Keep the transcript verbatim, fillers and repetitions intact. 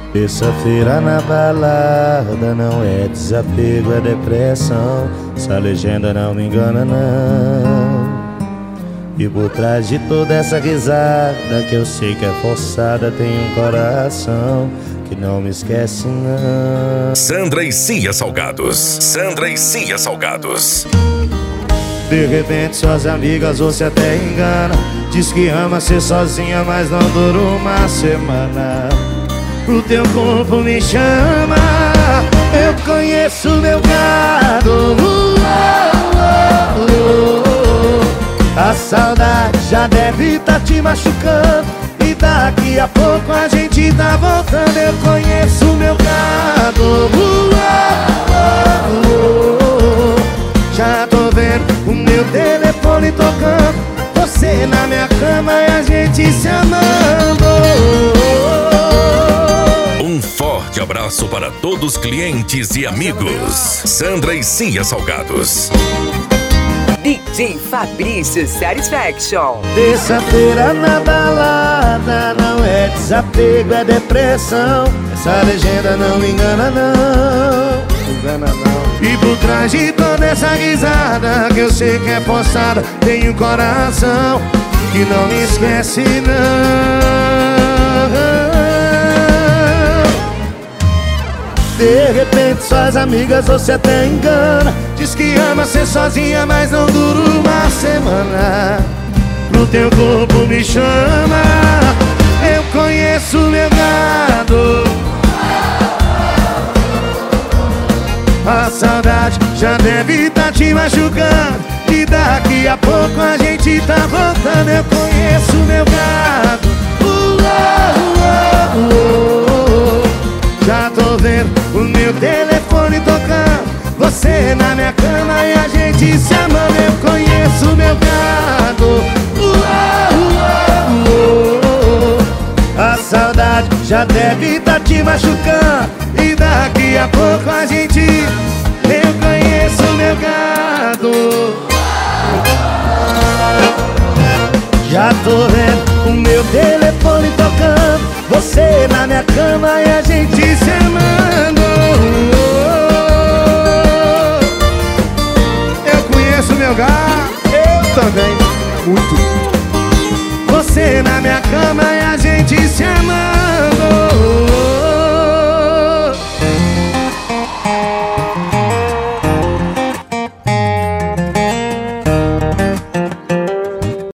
Terça-feira na balada não é desapego, é depressão. Essa legenda não me engana não. E por trás de toda essa risada que eu sei que é forçada, tem um coração que não me esquece não. Sandra e Cia Salgados. Sandra e Cia Salgados. De repente suas amigas você até engana. Diz que ama ser sozinha, mas não dura uma semana. O teu corpo me chama, eu conheço meu gado. uh, uh, uh, uh. A saudade já deve tá te machucando, e daqui a pouco a gente tá voltando. Eu conheço meu gado. uh, uh, uh, uh. Já tô vendo o meu telefone tocando, você na minha cama e a gente se amando. Um forte abraço para todos os clientes e amigos. Sandra e Cia Salgados. D J Fabrício Satisfaction. Terça-feira na balada não é desapego, é depressão. Essa legenda não me engana não, engana não. E por trás de toda essa risada que eu sei que é forçada, tem um coração que não me esquece não. De repente suas amigas você até engana. Diz que ama ser sozinha, mas não dura uma semana. Pro teu corpo me chama, eu conheço meu gado. A saudade já deve tá te machucando, e daqui a pouco a gente tá voltando. Eu conheço meu gado. uh, uh, uh, uh, uh. Já tô vendo o meu telefone tocando, você na minha cama e a gente se amando. Eu conheço meu gado. uh, uh, uh, uh. A saudade já deve tá te machucando, e daqui a pouco a gente... Eu conheço meu gado. Já tô vendo o meu telefone tocando, você na minha cama e a gente se amando. Eu conheço meu gado. Eu também. Muito. Você na minha cama e a gente